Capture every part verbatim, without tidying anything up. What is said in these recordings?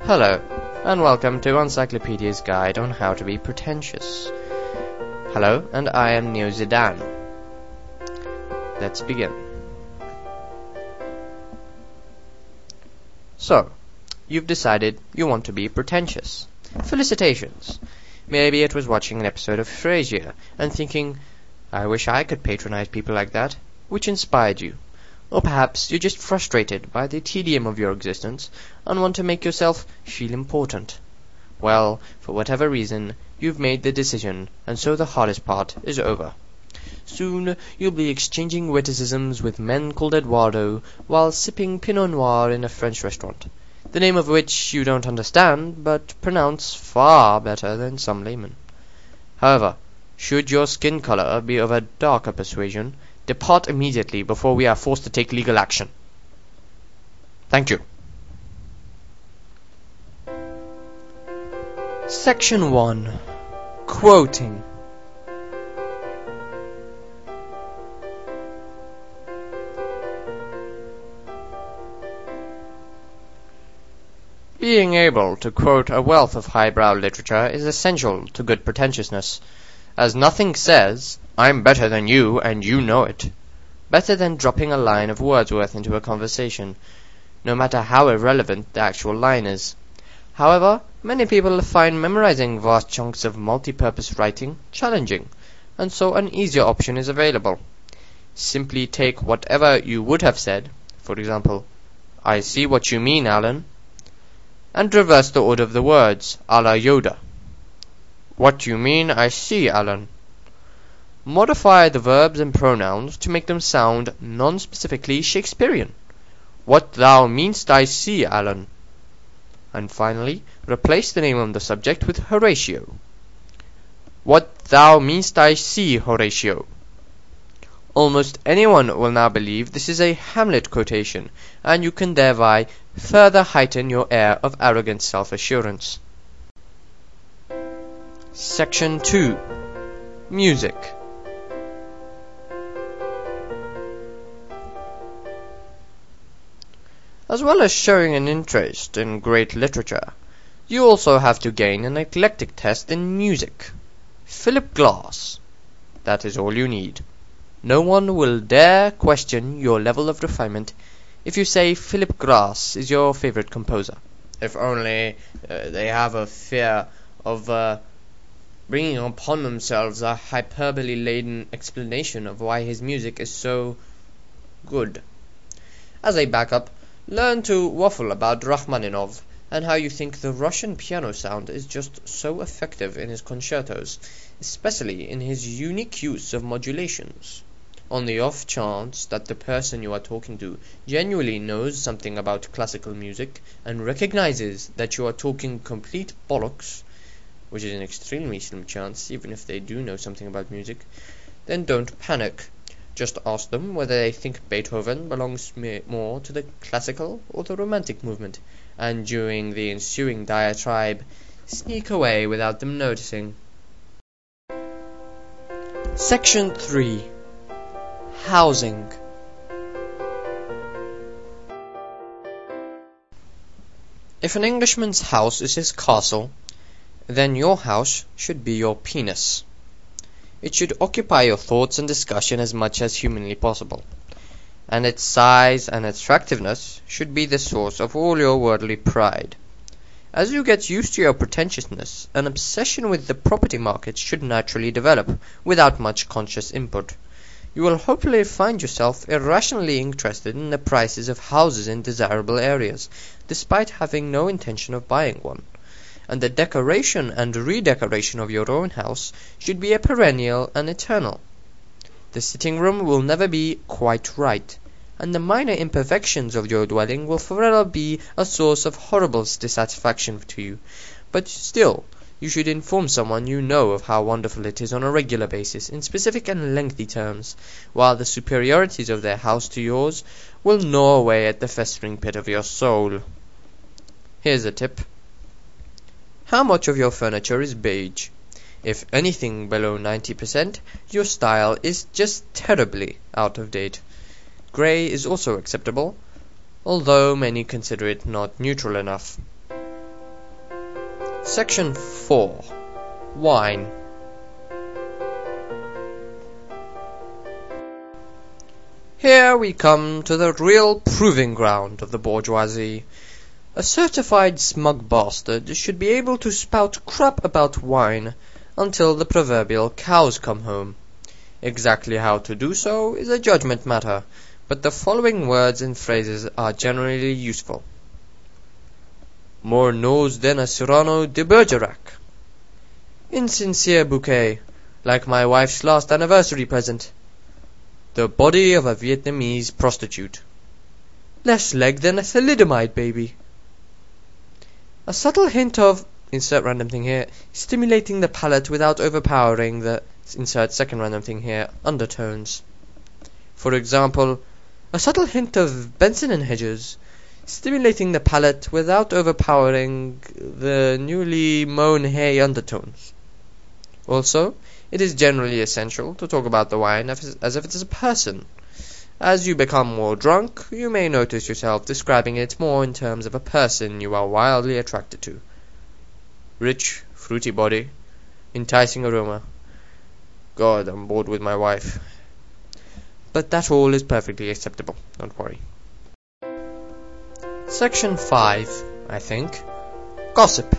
Hello, and welcome to Encyclopedia's Guide on How to Be Pretentious. Hello, and I am Neo Zidane. Let's begin. So, you've decided you want to be pretentious. Felicitations! Maybe it was watching an episode of Frasier and thinking, I wish I could patronize people like that, which inspired you. Or perhaps you're just frustrated by the tedium of your existence and want to make yourself feel important. Well, for whatever reason, you've made the decision, and so the hardest part is over. Soon you'll be exchanging witticisms with men called Eduardo while sipping Pinot Noir in a French restaurant, the name of which you don't understand, but pronounce far better than some laymen. However, should your skin color be of a darker persuasion, depart immediately before we are forced to take legal action. Thank you. Section one. Quoting. Being able to quote a wealth of highbrow literature is essential to good pretentiousness, as nothing says, I'm better than you and you know it, better than dropping a line of Wordsworth into a conversation, no matter how irrelevant the actual line is. However, many people find memorizing vast chunks of multi-purpose writing challenging, and so an easier option is available. Simply take whatever you would have said, for example, I see what you mean, Alan, and reverse the order of the words, a la Yoda. What you mean, I see, Alan. Modify the verbs and pronouns to make them sound non-specifically Shakespearean. What thou meanst I see, Alan. And finally, replace the name of the subject with Horatio. What thou meanst I see, Horatio. Almost anyone will now believe this is a Hamlet quotation, and you can thereby further heighten your air of arrogant self-assurance. Section two. Music. As well as showing an interest in great literature, you also have to gain an eclectic taste in music. Philip Glass. That is all you need. No one will dare question your level of refinement if you say Philip Glass is your favorite composer. If only uh, they have a fear of uh, bringing upon themselves a hyperbole-laden explanation of why his music is so good. As a backup, learn to waffle about Rachmaninoff and how you think the Russian piano sound is just so effective in his concertos, especially in his unique use of modulations. On the off chance that the person you are talking to genuinely knows something about classical music and recognizes that you are talking complete bollocks, which is an extremely slim chance even if they do know something about music, then don't panic. Just ask them whether they think Beethoven belongs more to the classical or the romantic movement, and during the ensuing diatribe, sneak away without them noticing. Section three. Housing. If an Englishman's house is his castle, then your house should be your penis. It should occupy your thoughts and discussion as much as humanly possible, and its size and attractiveness should be the source of all your worldly pride. As you get used to your pretentiousness, an obsession with the property market should naturally develop without much conscious input. You will hopefully find yourself irrationally interested in the prices of houses in desirable areas, despite having no intention of buying one. And the decoration and redecoration of your own house should be a perennial and eternal. The sitting room will never be quite right, and the minor imperfections of your dwelling will forever be a source of horrible dissatisfaction to you. But still, you should inform someone you know of how wonderful it is on a regular basis, in specific and lengthy terms, while the superiorities of their house to yours will gnaw away at the festering pit of your soul. Here's a tip. How much of your furniture is beige? If anything below ninety percent, your style is just terribly out of date. Grey is also acceptable, although many consider it not neutral enough. Section four. Wine. Here we come to the real proving ground of the bourgeoisie. A certified smug bastard should be able to spout crap about wine until the proverbial cows come home. Exactly how to do so is a judgment matter, but the following words and phrases are generally useful. More nose than a Cyrano de Bergerac. Insincere bouquet, like my wife's last anniversary present. The body of a Vietnamese prostitute. Less leg than a thalidomide baby. A subtle hint of, insert random thing here, stimulating the palate without overpowering the, insert second random thing here, undertones. For example, a subtle hint of Benson and Hedges, stimulating the palate without overpowering the newly mown hay undertones. Also, it is generally essential to talk about the wine as if it is a person. As you become more drunk, you may notice yourself describing it more in terms of a person you are wildly attracted to. Rich, fruity body, enticing aroma. God, I'm bored with my wife. But that all is perfectly acceptable, don't worry. Section five, I think. Gossip.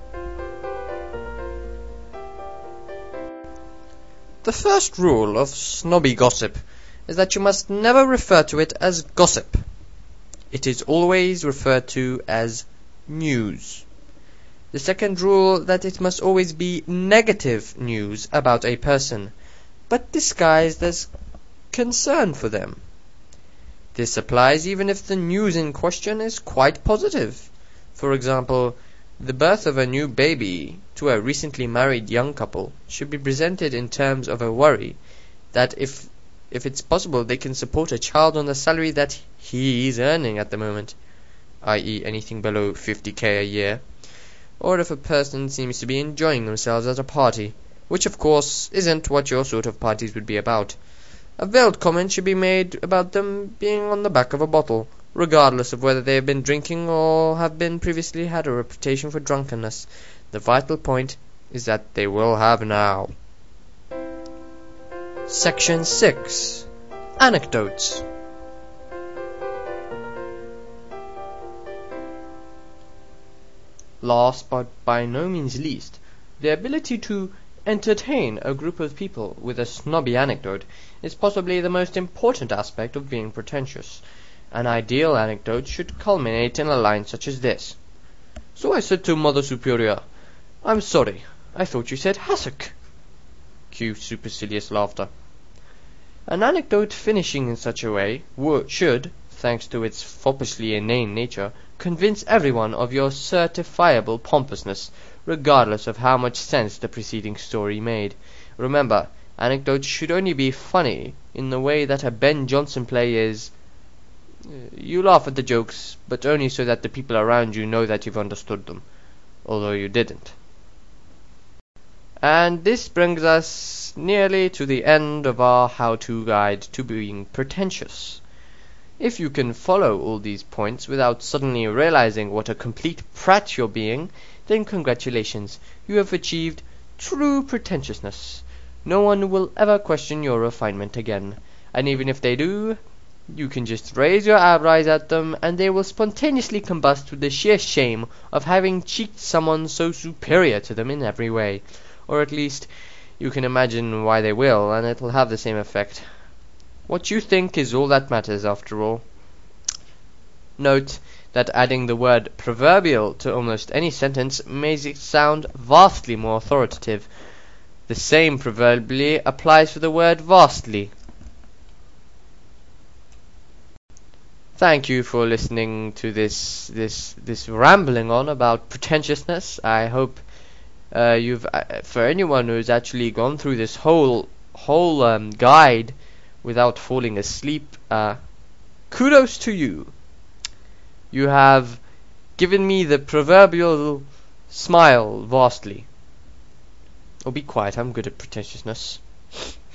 The first rule of snobby gossip is that you must never refer to it as gossip. It is always referred to as news. The second rule, that it must always be negative news about a person, but disguised as concern for them. This applies even if the news in question is quite positive. For example, the birth of a new baby to a recently married young couple should be presented in terms of a worry that if if it's possible they can support a child on the salary that he is earning at the moment, that is anything below fifty k a year, or if a person seems to be enjoying themselves at a party, which of course isn't what your sort of parties would be about. A veiled comment should be made about them being on the back of a bottle, regardless of whether they have been drinking or have been previously had a reputation for drunkenness. The vital point is that they will have now. Section six. Anecdotes. Last but by no means least, the ability to entertain a group of people with a snobby anecdote is possibly the most important aspect of being pretentious. An ideal anecdote should culminate in a line such as this. So I said to Mother Superior, I'm sorry, I thought you said hassock. Cue supercilious laughter. An anecdote finishing in such a way should, thanks to its foppishly inane nature, convince everyone of your certifiable pompousness, regardless of how much sense the preceding story made. Remember, anecdotes should only be funny in the way that a Ben Jonson play is. You laugh at the jokes, but only so that the people around you know that you've understood them, although you didn't. And this brings us nearly to the end of our how-to guide to being pretentious. If you can follow all these points without suddenly realizing what a complete prat you're being, then congratulations, you have achieved true pretentiousness. No one will ever question your refinement again, and even if they do, you can just raise your eyebrows at them, and they will spontaneously combust with the sheer shame of having cheeked someone so superior to them in every way. Or at least, you can imagine why they will, and it will have the same effect. What you think is all that matters, after all. Note that adding the word proverbial to almost any sentence makes it sound vastly more authoritative. The same proverbially applies for the word vastly. Thank you for listening to this this this rambling on about pretentiousness. I hope uh, you've uh, for anyone who's actually gone through this whole whole um, guide without falling asleep, uh, kudos to you. You have given me the proverbial smile vastly. Oh, be quiet, I'm good at pretentiousness.